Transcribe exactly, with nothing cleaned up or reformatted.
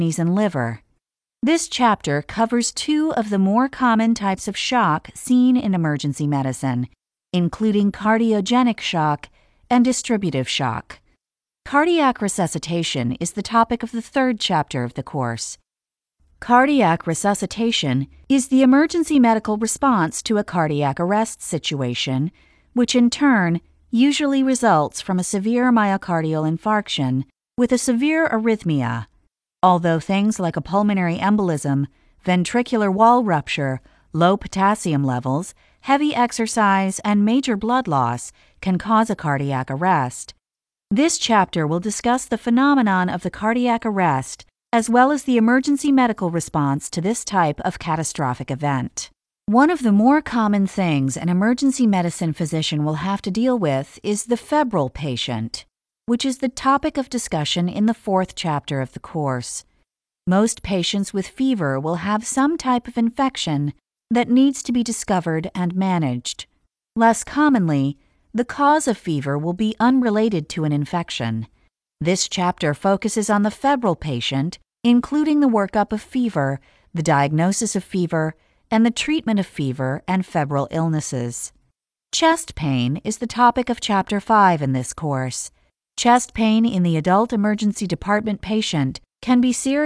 kidneys and liver. This chapter covers two of the more common types of shock seen in emergency medicine, including cardiogenic shock and distributive shock. Cardiac resuscitation is the topic of the third chapter of the course. Cardiac resuscitation is the emergency medical response to a cardiac arrest situation, which in turn usually results from a severe myocardial infarction with a severe arrhythmia. Although things like a pulmonary embolism, ventricular wall rupture, low potassium levels, heavy exercise, and major blood loss can cause a cardiac arrest. This chapter will discuss the phenomenon of the cardiac arrest as well as the emergency medical response to this type of catastrophic event. One of the more common things an emergency medicine physician will have to deal with is the febrile patient, which is the topic of discussion in the fourth chapter of the course. Most patients with fever will have some type of infection that needs to be discovered and managed. Less commonly, the cause of fever will be unrelated to an infection. This chapter focuses on the febrile patient, including the workup of fever, the diagnosis of fever, and the treatment of fever and febrile illnesses. Chest pain is the topic of Chapter five in this course. Chest pain in the adult emergency department patient can be serious